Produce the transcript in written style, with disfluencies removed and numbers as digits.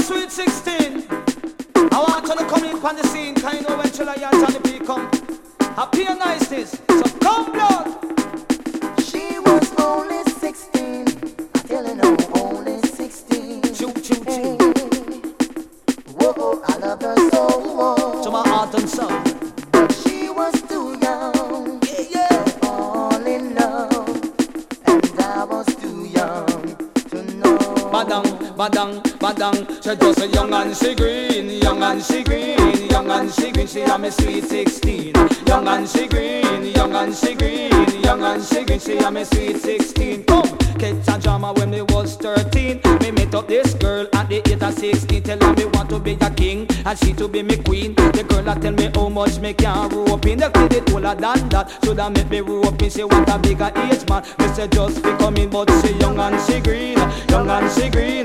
sweet 16. I want you to come in on the scene, kind of when Chilla and Johnny P come. Happy and nice this, so come blood. She was only 16, I'm telling her only 16. Choo choo choo. Whoa, I love her so. To my heart and soul. But she was too young, Yeah. to fall in love, and I was too young to know. Badang, badang, badang. She just a young and she green, young and she green, young and she green. She am a sweet 16. Young and she green, young and she green, young and she green. She am a sweet 16. Come, catch a drama when me was 13. Me met up this girl at the age of 16. Tell her me want to be a king and she to be me queen. The girl that tell me how much me can rope in. The kid it older than that, shoulda make me rope in. She want a bigger age man. Me say just be coming, but she young and she green, young and she green.